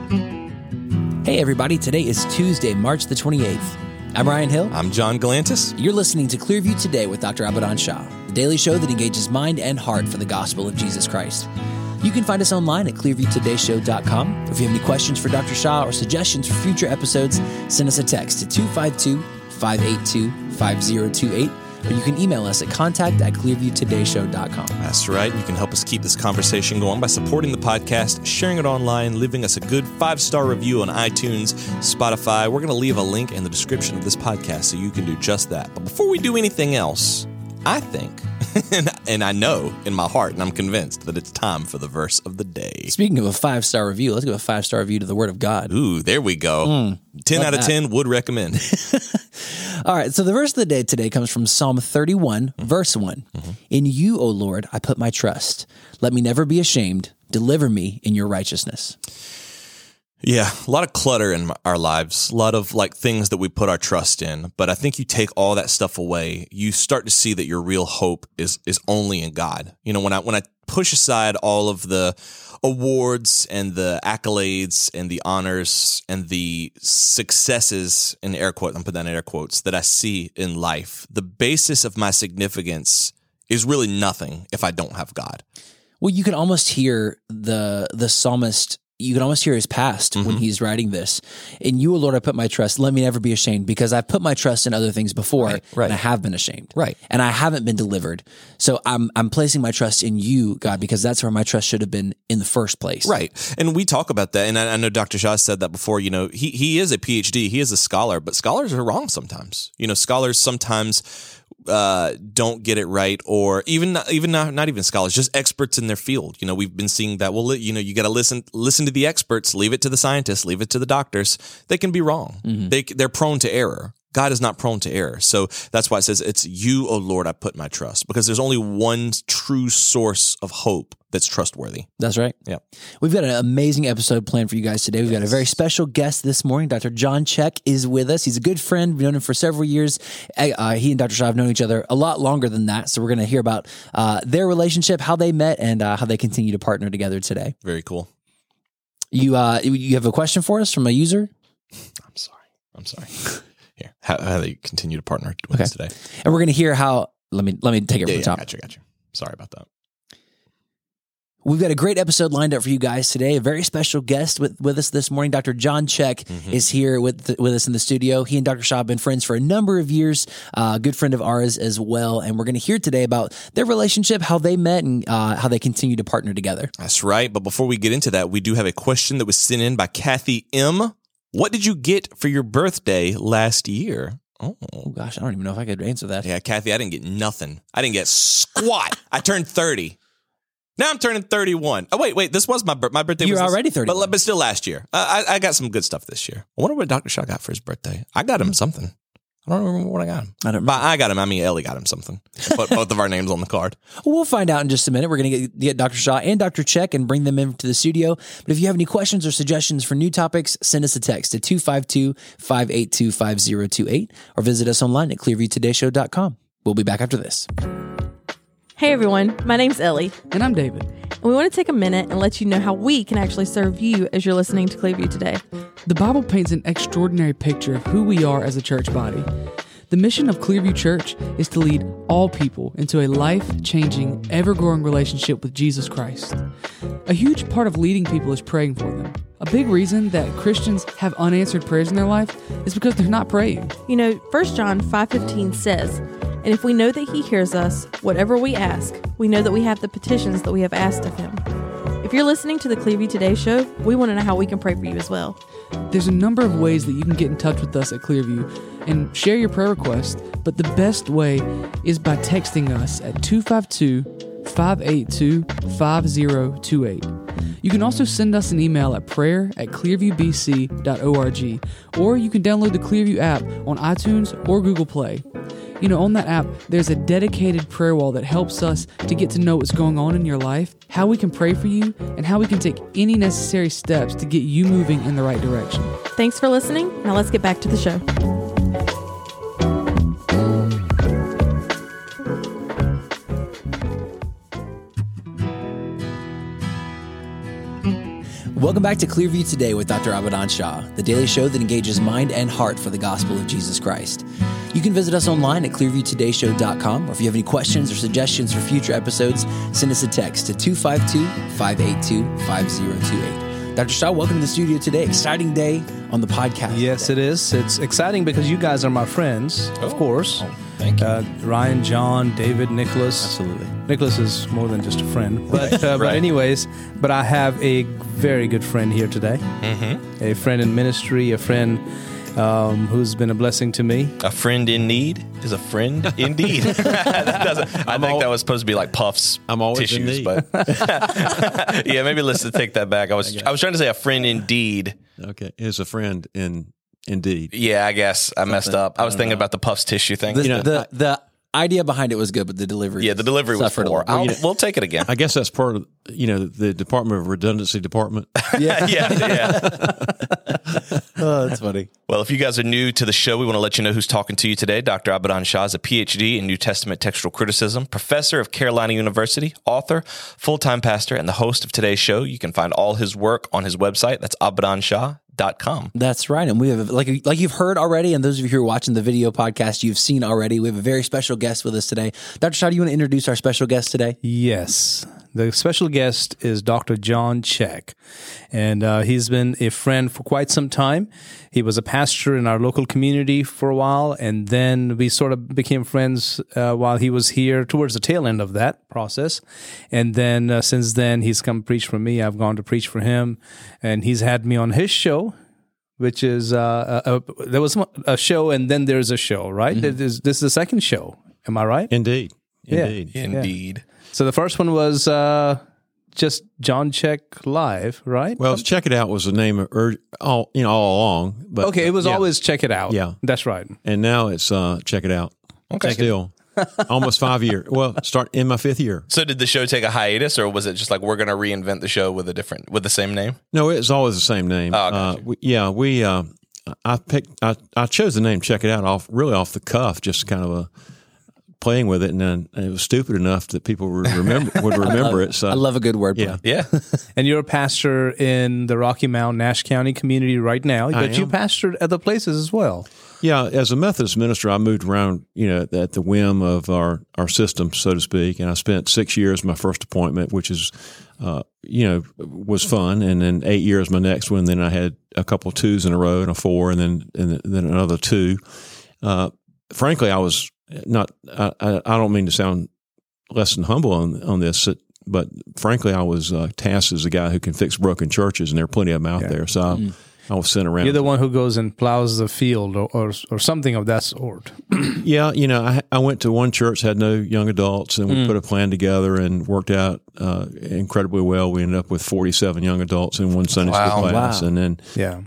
Hey everybody, today is Tuesday, March the 28th. I'm Ryan Hill. I'm John Galantis. You're listening to Clearview Today with Dr. Abadan Shah, the daily show that engages mind and heart for the gospel of Jesus Christ. You can find us online at clearviewtodayshow.com. If you have any questions for Dr. Shah or suggestions for future episodes, send us a text to 252-582-5028, or you can email us at contact@clearviewtodayshow.com. That's right. You can help us keep this conversation going by supporting the podcast, sharing it online, leaving us a good 5-star review on iTunes, Spotify. We're going to leave a link in the description of this podcast so you can do just that. But before we do anything else, I think, and I know in my heart, and I'm convinced that it's time for the verse of the day. Speaking of a 5-star review, let's give a 5-star review to the Word of God. Ooh, there we go. 10 out of 10 would recommend. All right, so the verse of the day today comes from Psalm 31, verse 1. In you, O Lord, I put my trust. Let me never be ashamed. Deliver me in your righteousness. Yeah, a lot of clutter in our lives, a lot of things that we put our trust in. But I think you take all that stuff away, you start to see that your real hope is only in God. You know, when I push aside all of the awards and the accolades and the honors and the successes in air quotes, I'm putting that in air quotes, that I see in life, the basis of my significance is really nothing if I don't have God. Well, you can almost hear the psalmist. You can almost hear his past when he's writing this. In you, O Lord, I put my trust. Let me never be ashamed, because I've put my trust in other things before, right. and I have been ashamed. Right. And I haven't been delivered. So I'm placing my trust in you, God, because that's where my trust should have been in the first place. Right. And we talk about that. And I know Dr. Shah said that before. You know, he is a PhD. He is a scholar, but scholars are wrong sometimes. You know, scholars sometimes don't get it right, or not even scholars, just experts in their field. You know, we've been seeing that. Well, you know, you got to listen to the experts, leave it to the scientists, leave it to the doctors. They can be wrong. They're prone to error. God is not prone to error. So that's why it says, it's you, O Lord, I put my trust, because there's only one true source of hope that's trustworthy. That's right. Yeah. We've got an amazing episode planned for you guys today. We've got a very special guest this morning. Dr. John Check is with us. He's a good friend. We've known him for several years. He and Dr. Shah have known each other a lot longer than that. So we're going to hear about their relationship, how they met, and how they continue to partner together today. Very cool. You have a question for us from a user? I'm sorry. Here, how they continue to partner with us today. And we're going to hear how, let me take it from the top. Gotcha. Sorry about that. We've got a great episode lined up for you guys today. A very special guest with us this morning. Dr. John Check is here with us in the studio. He and Dr. Shah have been friends for a number of years, a good friend of ours as well. And we're going to hear today about their relationship, how they met, and how they continue to partner together. That's right. But before we get into that, we do have a question that was sent in by Kathy M. What did you get for your birthday last year? Oh, gosh, I don't even know if I could answer that. Yeah, Kathy, I didn't get nothing. I didn't get squat. I turned 30. Now I'm turning 31. Oh, wait. This was my birthday. You're already 31. But still last year. I got some good stuff this year. I wonder what Dr. Shah got for his birthday. I got him something. I don't remember what I got him. I got him. I mean, Ellie got him something. Put both of our names on the card. Well, we'll find out in just a minute. We're going to get Dr. Shah and Dr. Check and bring them into the studio. But if you have any questions or suggestions for new topics, send us a text to 252-582-5028 or visit us online at clearviewtodayshow.com. We'll be back after this. Hey everyone, my name's Ellie. And I'm David. And we want to take a minute and let you know how we can actually serve you as you're listening to Clearview Today. The Bible paints an extraordinary picture of who we are as a church body. The mission of Clearview Church is to lead all people into a life-changing, ever-growing relationship with Jesus Christ. A huge part of leading people is praying for them. A big reason that Christians have unanswered prayers in their life is because they're not praying. You know, 1 John 5:15 says, "And if we know that he hears us, whatever we ask, we know that we have the petitions that we have asked of him." If you're listening to the Clearview Today show, we want to know how we can pray for you as well. There's a number of ways that you can get in touch with us at Clearview and share your prayer request, but the best way is by texting us at 252-582-5028. You can also send us an email at prayer@clearviewbc.org, or you can download the Clearview app on iTunes or Google Play. You know, on that app, there's a dedicated prayer wall that helps us to get to know what's going on in your life, how we can pray for you, and how we can take any necessary steps to get you moving in the right direction. Thanks for listening. Now let's get back to the show. Welcome back to Clearview Today with Dr. Abadan Shah, the daily show that engages mind and heart for the gospel of Jesus Christ. You can visit us online at clearviewtodayshow.com, or if you have any questions or suggestions for future episodes, send us a text to 252-582-5028. Dr. Shah, welcome to the studio today. Exciting day on the podcast. Yes, it is. It's exciting because you guys are my friends, of course. Thank you. Ryan, John, David, Nicholas. Absolutely. Nicholas is more than just a friend. But anyways, I have a very good friend here today. Mm-hmm. A friend in ministry, a friend who's been a blessing to me. A friend in need is a friend indeed. I think that was supposed to be like Puff's I'm always tissues, in need. but yeah, maybe let's take that back. I was trying to say a friend indeed. Okay, is a friend indeed. Yeah, I guess I messed up. I was thinking about the Puff's tissue thing. The idea behind it was good, but the delivery the delivery was suffered a poor. little. We'll take it again. I guess that's part of the Department of Redundancy department. yeah. Oh, that's funny. Well, if you guys are new to the show, we want to let you know who's talking to you today. Dr. Abadan Shah is a PhD in New Testament textual criticism, professor of Carolina University, author, full-time pastor, and the host of today's show. You can find all his work on his website. That's abadanshah.com. That's right. And we have, like you've heard already, and those of you who are watching the video podcast, you've seen already, we have a very special guest with us today. Dr. Shah, do you want to introduce our special guest today? Yes. The special guest is Dr. John Chek, and he's been a friend for quite some time. He was a pastor in our local community for a while, and then we sort of became friends while he was here towards the tail end of that process. And then since then, he's come preach for me. I've gone to preach for him, and he's had me on his show, which is there was a show, and then there's a show, right? Mm-hmm. This is the second show. Am I right? Indeed. Indeed. So the first one was just John Chek Live, right? Well, Check It Out was the name of all along. But Okay, it was always Check It Out. Yeah. That's right. and now it's Check It Out. Okay. Still almost 5 years. Well, start in my 5th year. So did the show take a hiatus, or was it just like we're going to reinvent the show with the same name? No, it's always the same name. Oh, gotcha. I chose the name Check It Out off the cuff, just kind of playing with it, and then it was stupid enough that people would remember it. So I love a good wordplay. Yeah. And you're a pastor in the Rocky Mount, Nash County community right now, but you pastored other places as well. Yeah, as a Methodist minister, I moved around, at the whim of our system, so to speak, and I spent 6 years my first appointment, which is, was fun, and then 8 years my next one. Then I had a couple of 2s in a row and a 4, and then another 2. Frankly, I was not. I don't mean to sound less than humble on this, but frankly, I was tasked as a guy who can fix broken churches, and there are plenty of them out there. So I was sent around. You're the one who goes and plows the field or something of that sort. Yeah, I went to one church, had no young adults, and we put a plan together and worked out incredibly well. We ended up with 47 young adults in one Sunday school class, and then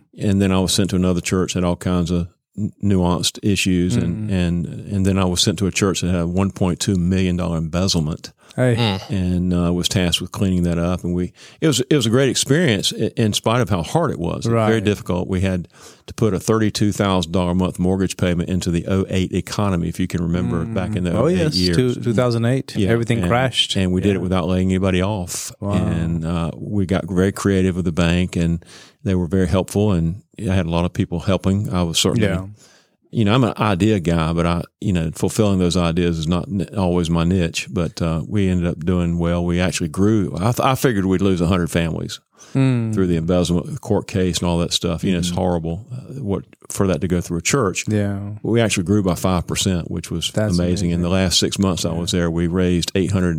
I was sent to another church that had all kinds of nuanced issues, and then I was sent to a church that had a $1.2 million embezzlement. And was tasked with cleaning that up, and it was a great experience in spite of how hard it was. Right. Very difficult. We had to put a $32,000 a month mortgage payment into the 2008 economy, if you can remember back in the 2008 years. 2008. Yeah, everything crashed, and we did it without laying anybody off. Wow. And we got very creative with the bank, and they were very helpful. And I had a lot of people helping. I was certainly. I'm an idea guy, but fulfilling those ideas is not always my niche. But we ended up doing well. We actually grew. I figured we'd lose 100 families through the embezzlement court case and all that stuff. It's horrible for that to go through a church. Yeah, we actually grew by 5%, which was amazing. In the last 6 months I was there, we raised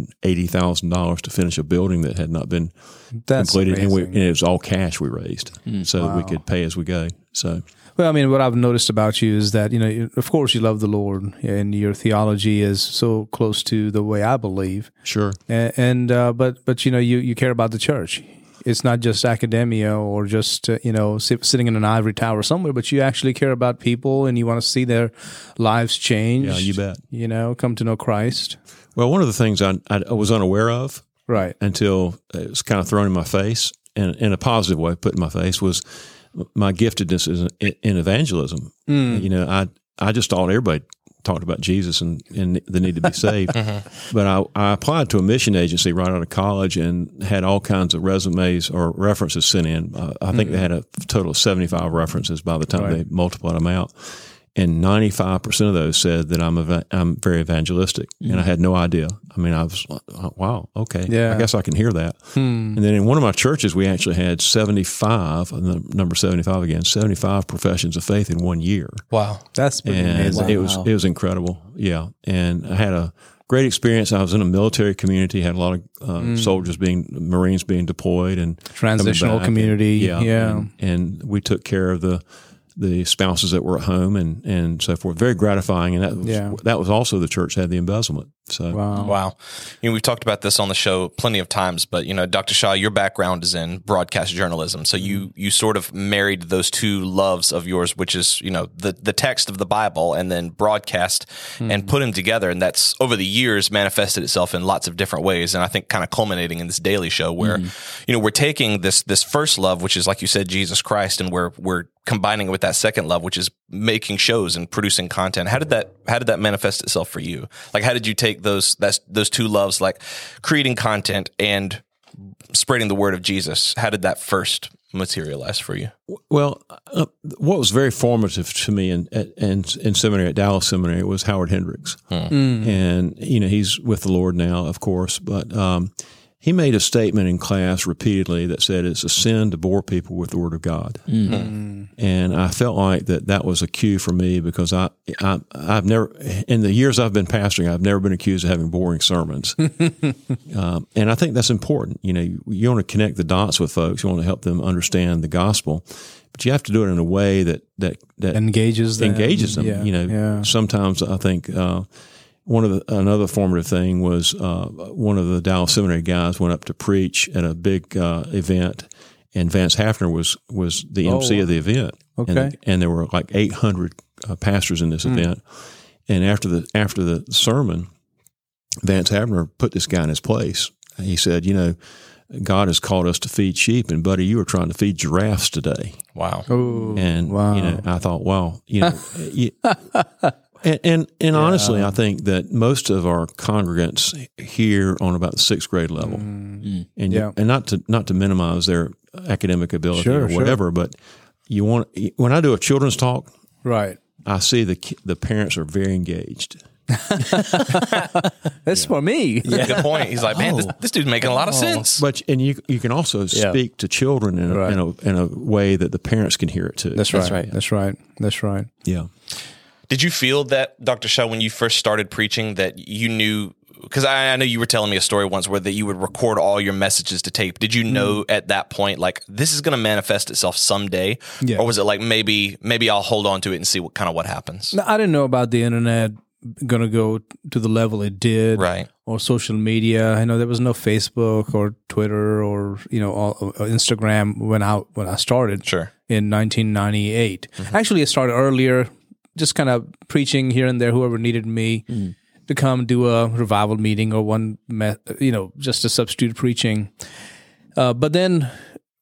$880,000 to finish a building that had not been completed, and it was all cash we raised, so that we could pay as we go. So. Well, I mean, what I've noticed about you is that, of course you love the Lord, and your theology is so close to the way I believe. Sure. But you care about the church. It's not just academia or just, sitting in an ivory tower somewhere, but you actually care about people, and you want to see their lives change. Yeah, you bet. Come to know Christ. Well, one of the things I was unaware of until it was kind of thrown in my face, and in a positive way put in my face, was my giftedness in evangelism. I just thought everybody talked about Jesus and the need to be saved. But I applied to a mission agency right out of college and had all kinds of resumes or references sent in. I think they had a total of 75 references by the time they multiplied them out. And 95% of those said that I'm very evangelistic, and I had no idea. I mean, I was like, oh, wow, okay, I guess I can hear that. And then in one of my churches, we actually had 75, the number 75 again, 75 professions of faith in 1 year. Wow, That's pretty amazing. It was incredible. Yeah, and I had a great experience. I was in a military community, had a lot of Marines being deployed and Transitional community. and we took care of the spouses that were at home and so forth. Very gratifying. And that was also the church had the embezzlement. So wow. We've talked about this on the show plenty of times, but Dr. Shaw, your background is in broadcast journalism. So you sort of married those two loves of yours, which is, the text of the Bible and then broadcast and put them together. And that's over the years manifested itself in lots of different ways. And I think kind of culminating in this Daily Show where, we're taking this first love, which is, like you said, Jesus Christ, and we're combining it with that second love, which is making shows and producing content. How did that manifest itself for you? Like, how did you take those two loves, like creating content and spreading the word of Jesus? How did that first materialize for you? Well, what was very formative to me in seminary at Dallas Seminary was Howard Hendricks. And, he's with the Lord now, of course, but he made a statement in class repeatedly that said it's a sin to bore people with the Word of God. And I felt like that was a cue for me because I've never, in the years I've been pastoring, I've never been accused of having boring sermons. And I think that's important. You want to connect the dots with folks. You want to help them understand the gospel. But you have to do it in a way that engages them. Sometimes I think another formative thing was one of the Dallas Seminary guys went up to preach at a big event, and Vance Hafner was the MC of the event. Okay, and there were like 800 pastors in this event. And after the sermon, Vance Hafner put this guy in his place. He said, God has called us to feed sheep, and buddy, you are trying to feed giraffes today. Wow. I thought, wow, And honestly, I think that most of our congregants here on about the 6th grade level, and not to minimize their academic ability or whatever, but when I do a children's talk, right, I see the parents are very engaged. That's for me. Yeah, good point. He's like, man, this dude's making a lot of sense. But you can also speak to children in a way that the parents can hear it too. That's right. Yeah. Did you feel that, Dr. Shaw, when you first started preaching, that you knew, because I know you were telling me a story once where that you would record all your messages to tape. Did you know at that point, like, this is going to manifest itself someday? Yeah. Or was it like, maybe I'll hold on to it and see what happens? No, I didn't know about the internet going to go to the level it did. Right. Or social media. I know there was no Facebook or Twitter or, or Instagram when I started. Sure. In 1998. Actually, I started earlier, just kind of preaching here and there, whoever needed me to come do a revival meeting or just a substitute preaching. But then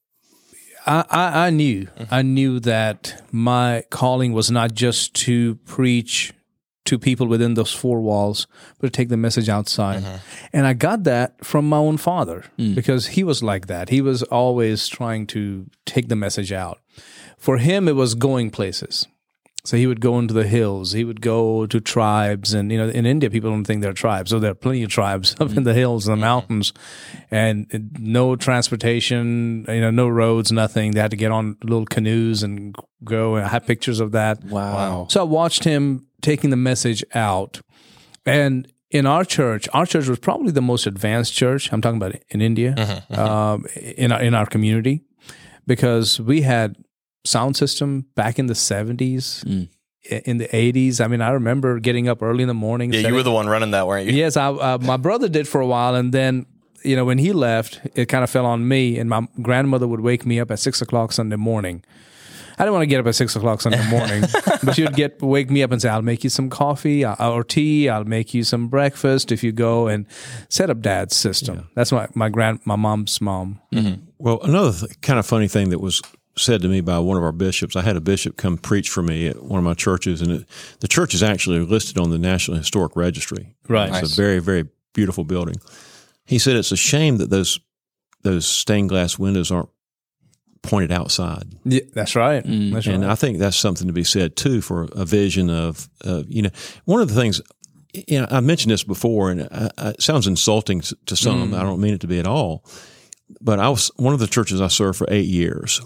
I knew that my calling was not just to preach to people within those four walls, but to take the message outside. And I got that from my own father because he was like that. He was always trying to take the message out. For him, it was going places. So he would go into the hills. He would go to tribes. And, in India, people don't think they're tribes. So there are plenty of tribes up in the hills and the mountains. And no transportation, no roads, nothing. They had to get on little canoes and go. And I have pictures of that. Wow. So I watched him taking the message out. And in our church was probably the most advanced church. I'm talking about in India, in our community, because we had sound system back in the 70s, in the 80s. I mean, I remember getting up early in the morning. Yeah, you were the one running that, weren't you? Yes, my brother did for a while, and then, when he left, it kind of fell on me, and my grandmother would wake me up at 6 o'clock Sunday morning. I didn't want to get up at 6 o'clock Sunday morning, but she would wake me up and say, I'll make you some coffee or tea, I'll make you some breakfast if you go and set up Dad's system. Yeah. That's my mom's mom. Well, another kind of funny thing that was said to me by one of our bishops. I had a bishop come preach for me at one of my churches, and the church is actually listed on the National Historic Registry. Right. It's a very, very beautiful building. He said it's a shame that those stained glass windows aren't pointed outside. Yeah, that's right. That's And right. I think that's something to be said too for a vision of, one of the things, I mentioned this before, and it sounds insulting to some. I don't mean it to be at all. But one of the churches I served for 8 years.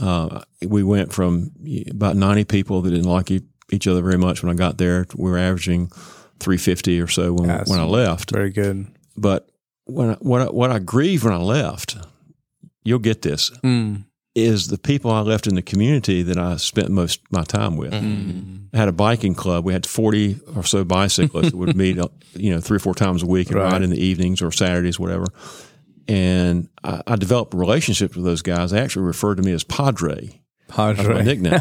We went from about 90 people that didn't like each other very much when I got there. We were averaging 350 or so when I left. Very good. But what I grieved when I left, you'll get this, is the people I left in the community that I spent most of my time with. I had a biking club. We had 40 or so bicyclists that would meet, 3 or 4 times a week and ride in the evenings or Saturdays, whatever. And I developed relationships with those guys. They actually referred to me as Padre. That's my nickname.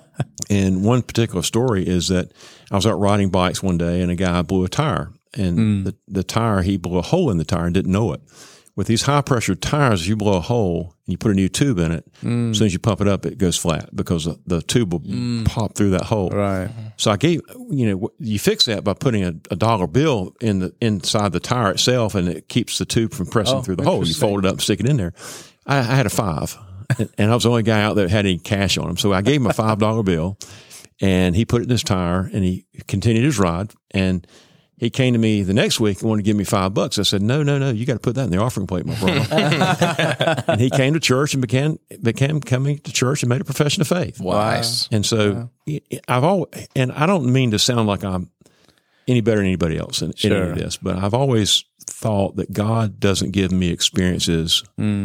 And one particular story is that I was out riding bikes one day, and a guy blew a tire. And the tire, he blew a hole in the tire and didn't know it. With these high-pressure tires, if you blow a hole and you put a new tube in it, as soon as you pump it up, it goes flat because the tube will pop through that hole. Right. So I gave, you fix that by putting a $1 bill inside the tire itself, and it keeps the tube from pressing through the hole. You fold it up and stick it in there. I had a $5, and I was the only guy out there that had any cash on him. So I gave him a $5 bill, and he put it in his tire, and he continued his ride, and he came to me the next week and wanted to give me $5. I said, no, you got to put that in the offering plate, my brother. And he came to church and began coming to church and made a profession of faith. Wow. And so and I don't mean to sound like I'm any better than anybody else in any of this, but I've always thought that God doesn't give me experiences.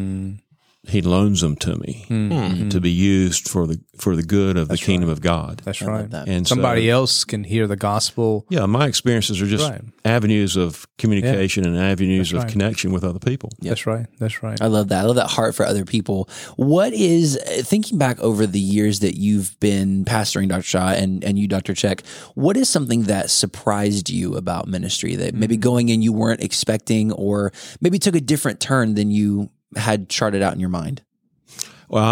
He loans them to me to be used for the good of the kingdom of God. That's right. And somebody else can hear the gospel. Yeah, my experiences are just avenues of communication and avenues of connection with other people. That's right. That's right. I love that. I love that heart for other people. What is, thinking back over the years that you've been pastoring, Dr. Shaw, and you, Dr. Check, what is something that surprised you about ministry that maybe going in you weren't expecting, or maybe took a different turn than you had charted out in your mind? Well,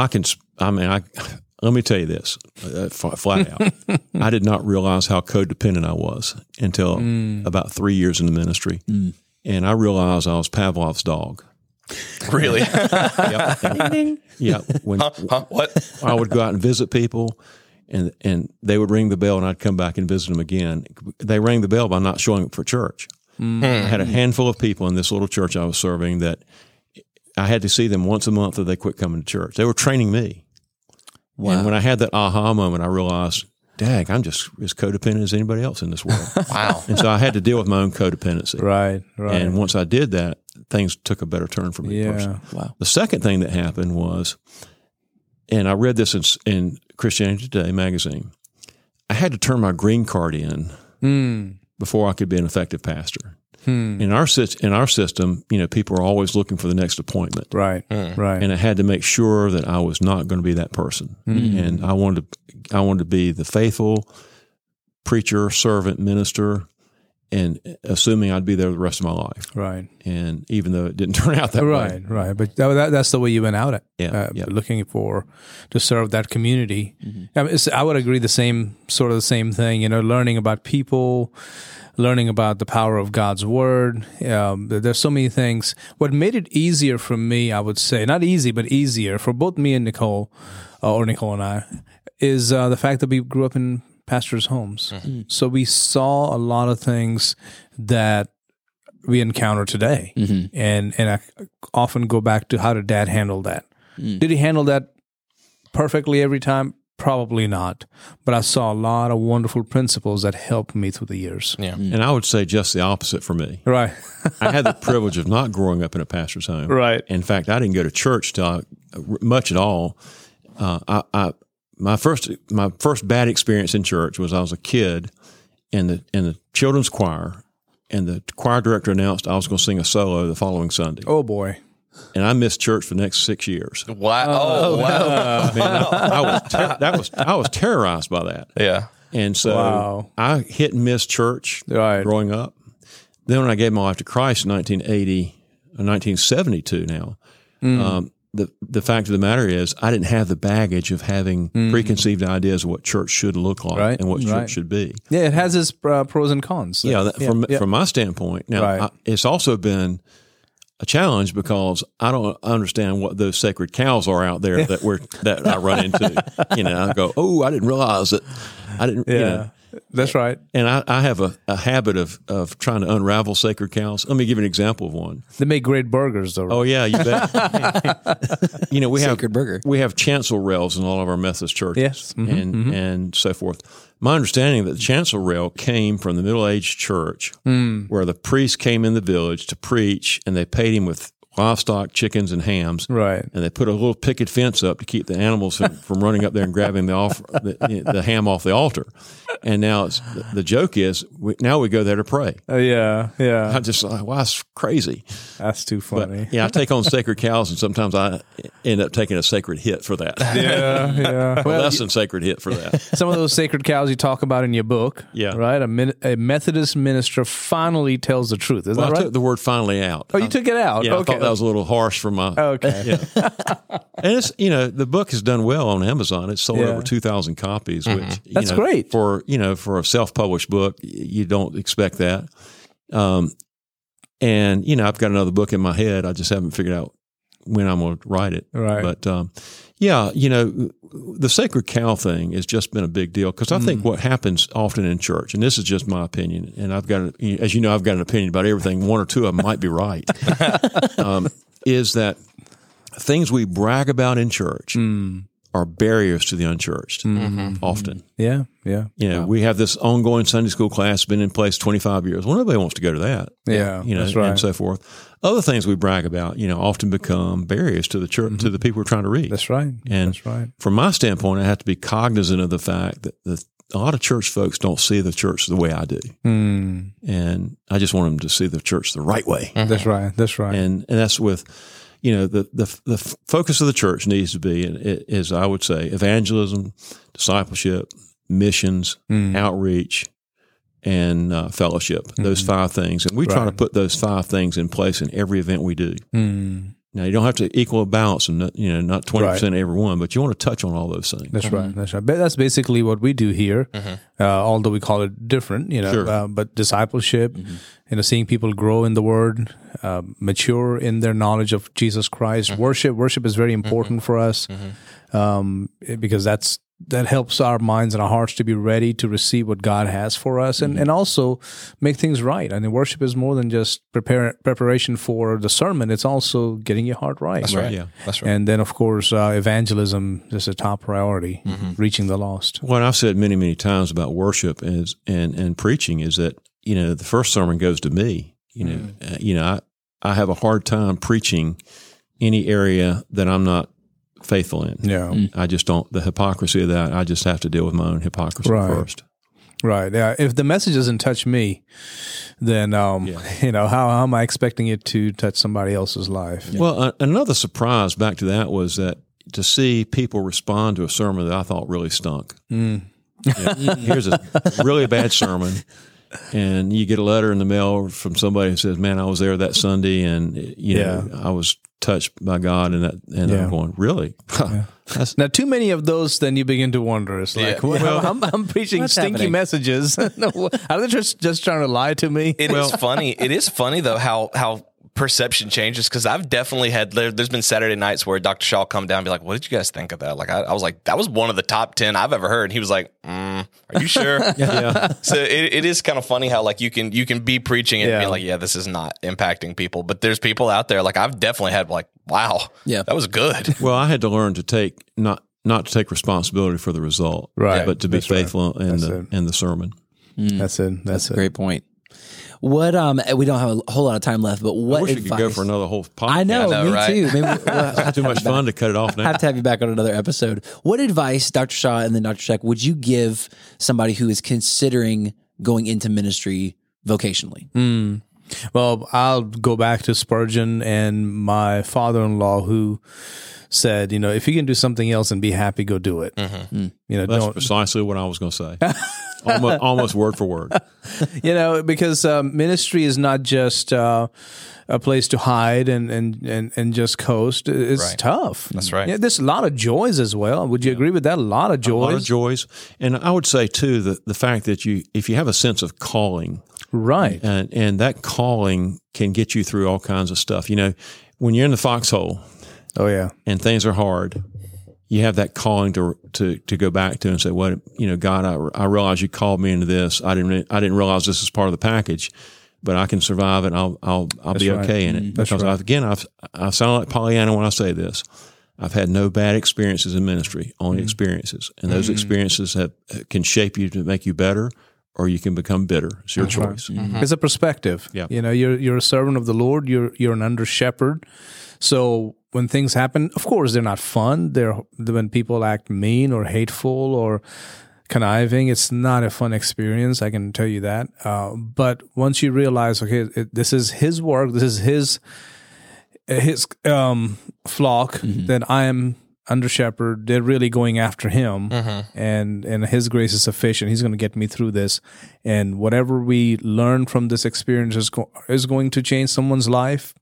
let me tell you this flat out. I did not realize how codependent I was until about 3 years in the ministry. And I realized I was Pavlov's dog. Really? Yeah. What? I would go out and visit people, and they would ring the bell, and I'd come back and visit them again. They rang the bell by not showing up for church. I had a handful of people in this little church I was serving that I had to see them once a month or they quit coming to church. They were training me. Wow. And when I had that aha moment, I realized, dang, I'm just as codependent as anybody else in this world. Wow. And so I had to deal with my own codependency. Right. And once I did that, things took a better turn for me personally. Wow. The second thing that happened was, and I read this in Christianity Today magazine, I had to turn my green card in before I could be an effective pastor. In our system, people are always looking for the next appointment. Right. Right. And I had to make sure that I was not going to be that person. And I wanted to be the faithful preacher, servant, minister, and assuming I'd be there the rest of my life. Right. And even though it didn't turn out that way. Right. But that's the way you went out at. Yeah. Looking to serve that community. I would agree the same thing, learning about people, learning about the power of God's word. There's so many things. What made it easier for me, I would say, not easy, but easier for both me and Nicole, or Nicole and I, is the fact that we grew up in pastors' homes. So we saw a lot of things that we encounter today. And I often go back to, how did Dad handle that? Did he handle that perfectly every time? Probably not, but I saw a lot of wonderful principles that helped me through the years. Yeah. And I would say just the opposite for me. Right. I had the privilege of not growing up in a pastor's home. Right. In fact, I didn't go to church much at all. My first bad experience in church was I was a kid in the children's choir, and the choir director announced I was going to sing a solo the following Sunday. Oh boy. And I missed church for the next 6 years. Wow. Oh, wow. I was terrorized by that. Yeah. And so I hit and missed church growing up. Then when I gave my life to Christ in 1972 now, the fact of the matter is, I didn't have the baggage of having preconceived ideas of what church should look like Right, and what right. church should be. Yeah, it has its pros and cons. From my standpoint, now Right. it's also been a challenge because I don't understand what those sacred cows are out there that I run into. I go, oh, I didn't realize it. I didn't. Yeah, that's right. And I have a habit of trying to unravel sacred cows. Let me give you an example of one. They make great burgers, though. Oh yeah, you bet. We Sacred burger. We have chancel rails in all of our Methodist churches, Yes. Mhm, and so forth. My understanding that the chancel rail came from the Middle Age church, where the priest came in the village to preach, and they paid him with livestock, chickens, and hams. Right. And they put a little picket fence up to keep the animals from running up there and grabbing the ham off the altar. And now the joke is, now we go there to pray. Yeah. I just like, wow, that's crazy. That's too funny. But, I take on sacred cows, and sometimes I end up taking a sacred hit for that. Yeah. A less than sacred hit for that. Some of those sacred cows you talk about in your book, Yeah. right? A Methodist minister finally tells the truth. Is Well, that I right? took the word finally out. Oh, you took it out. Yeah, Okay. I thought that was a little harsh for my. Okay. Yeah. And it's the book has done well on Amazon. It's sold Yeah. over 2,000 copies, which That's great. for a self-published book. You don't expect that. And I've got another book in my head. I just haven't figured out when I'm going to write it. Right. But the sacred cow thing has just been a big deal because I think what happens often in church, and this is just my opinion, and I've got an opinion about everything. One or two of them might be right. Is that things we brag about in church are barriers to the unchurched often. Yeah. We have this ongoing Sunday school class, been in place 25 years. Well, nobody wants to go to that. Yeah, that's right. And so forth. Other things we brag about, often become barriers to the church, to the people we're trying to reach. That's right. And that's right. from my standpoint, I have to be cognizant of the fact that a lot of church folks don't see the church the way I do. And I just want them to see the church the right way. That's right. That's right. And that's with, the focus of the church needs to be, is I would say, evangelism, discipleship, missions, outreach, and fellowship. Those 5 things. And we try to put those 5 things in place in every event we do. Now, you don't have to equal a balance and not 20% every one, but you want to touch on all those things. That's right. That's right. But that's basically what we do here, although we call it different, Sure. But discipleship, seeing people grow in the Word, mature in their knowledge of Jesus Christ. Worship is very important for us because that helps our minds and our hearts to be ready to receive what God has for us and also make things right. I mean, worship is more than just preparation for the sermon. It's also getting your heart right. That's right. Yeah. That's right. And then, of course, evangelism is a top priority, reaching the lost. What I've said many, many times about worship and preaching is that, the first sermon goes to me. I have a hard time preaching any area that I'm not faithful in. Yeah. I just don't, the hypocrisy of that, I just have to deal with my own hypocrisy first. Right. Yeah. If the message doesn't touch me, then, how am I expecting it to touch somebody else's life? Yeah. Well, another surprise back to that was that to see people respond to a sermon that I thought really stunk. Here's a really bad sermon. And you get a letter in the mail from somebody who says, "Man, I was there that Sunday, and I was touched by God." And I'm going, "Really?" Now, too many of those, then you begin to wonder. It's like, I'm preaching stinky happening? messages. Are they just trying to lie to me? It is funny. It is funny though how perception changes, because I've definitely had there's been Saturday nights where Dr. Shaw come down and be like, "What did you guys think of that?" Like I was like, "That was one of the top 10 I've ever heard." And he was like, "Are you sure?" So it is kind of funny how like you can be preaching and be like, "Yeah, this is not impacting people," but there's people out there like I've definitely had like, "Wow, that was good." Well, I had to learn to take not to take responsibility for the result, Right. but to be That's right. faithful in the sermon. That's it. That's a great point. What we don't have a whole lot of time left, but what I wish advice? we could go for another whole podcast. I know, me right? too. Maybe we'll It's too much fun to cut it off now. have to have you back on another episode. What advice, Dr. Shaw and then Dr. Sheck, would you give somebody who is considering going into ministry vocationally? Well, I'll go back to Spurgeon and my father-in-law, who said, if you can do something else and be happy, go do it. That's precisely what I was going to say. almost word for word. Because ministry is not just a place to hide and just coast. It's tough. That's right. Yeah, there's a lot of joys as well. Would you agree with that? A lot of joys. A lot of joys. And I would say, too, that the fact that if you have a sense of calling, right, and that calling can get you through all kinds of stuff. When you're in the foxhole, and things are hard, you have that calling to go back to and say, "What, God, I realize you called me into this. I didn't realize this is part of the package, but I can survive it. I'll be okay in it." Because I sound like Pollyanna when I say this. I've had no bad experiences in ministry, only experiences, and those experiences can shape you to make you better, or you can become bitter. It's your choice. Right. It's a perspective. Yeah. You're a servant of the Lord. You're an under shepherd. So when things happen, of course, they're not fun. When people act mean or hateful or conniving, it's not a fun experience. I can tell you that. But once you realize, okay, this is His work, this is His flock, then I am under shepherd. They're really going after Him, and His grace is sufficient. He's going to get me through this, and whatever we learn from this experience is going to change someone's life.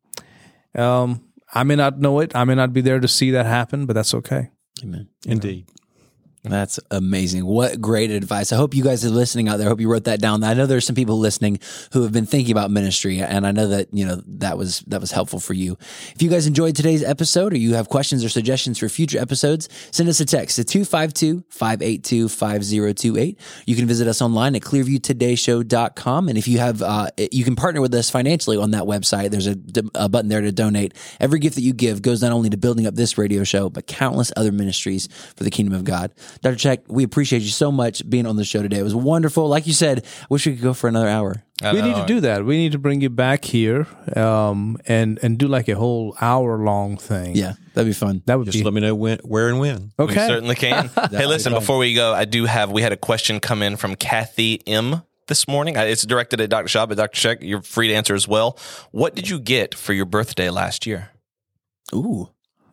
I may not know it. I may not be there to see that happen, but that's okay. Amen. Indeed. That's amazing. What great advice. I hope you guys are listening out there. I hope you wrote that down. I know there's some people listening who have been thinking about ministry, and I know that, that was helpful for you. If you guys enjoyed today's episode, or you have questions or suggestions for future episodes, send us a text to 252-582-5028. You can visit us online at clearviewtodayshow.com. And if you have, you can partner with us financially on that website. There's a button there to donate. Every gift that you give goes not only to building up this radio show, but countless other ministries for the kingdom of God. Dr. Check, we appreciate you so much being on the show today. It was wonderful. Like you said, I wish we could go for another hour. We need to do that. We need to bring you back here and do like a whole hour-long thing. Yeah, that'd be fun. That would Just let me know where and when. Okay. We certainly can. Hey, listen, before we go, we had a question come in from Kathy M. this morning. It's directed at Dr. Shaw, but Dr. Check, you're free to answer as well. What did you get for your birthday last year? Ooh.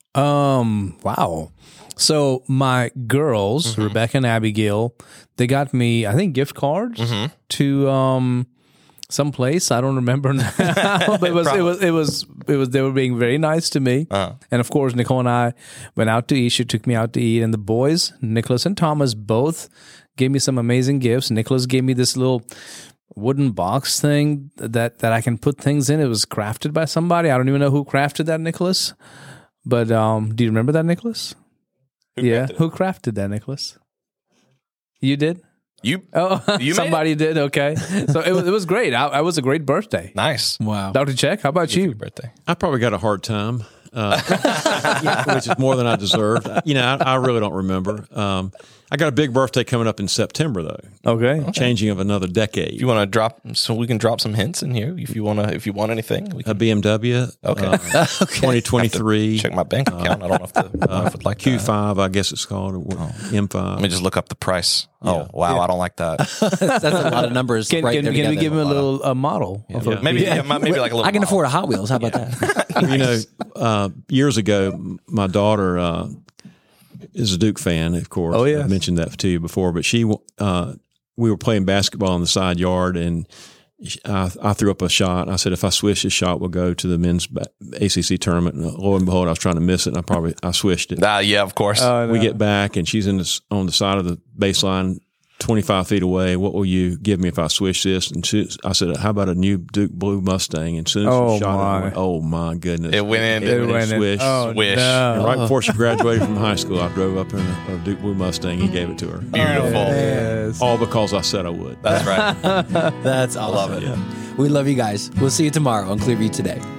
Wow. So my girls, Rebecca and Abigail, they got me, I think, gift cards to some place. I don't remember now, but it was they were being very nice to me. And of course, Nicole and I went out to eat. She took me out to eat, and the boys, Nicholas and Thomas, both gave me some amazing gifts. Nicholas gave me this little wooden box thing that I can put things in. It was crafted by somebody. I don't even know who crafted that, Nicholas. But do you remember that, Nicholas? Who crafted that, Nicholas? You did? You Somebody did. Okay, so it was great. I was a great birthday. Nice. Wow. Dr. Check, how about you? Birthday. I probably got a hard time, which is more than I deserved. I really don't remember. I got a big birthday coming up in September, though. Okay. Changing of another decade. You want to we can drop some hints in here if you want anything. We A can. BMW. Okay. 2023. Check my bank account. I don't know if I would like Q5, I guess it's called, or M5. Let me just look up the price. Oh, wow. I don't like that. That's a lot of numbers. Can we give him a little model? Yeah. Maybe like a little. I can model. afford a Hot Wheels. How about that? Years ago, my daughter is a Duke fan, of course. Oh, yes. I mentioned that to you before, but we were playing basketball in the side yard, and I threw up a shot. I said, if I swish this shot, we'll go to the men's ACC tournament. And lo and behold, I was trying to miss it, and I swished it. Yeah, of course. We get back, and she's on the side of the baseline, 25 feet away. What will you give me if I swish this? And I said, how about a new Duke Blue Mustang? And as soon as she shot it, I went, oh my goodness. It went in. It went in. Swish. Oh, Swish. no. And right before she graduated from high school, I drove up in a Duke Blue Mustang and gave it to her. Beautiful. Yes. All because I said I would. That's right. That's awesome. I love it. We love you guys. We'll see you tomorrow on Clearview Today.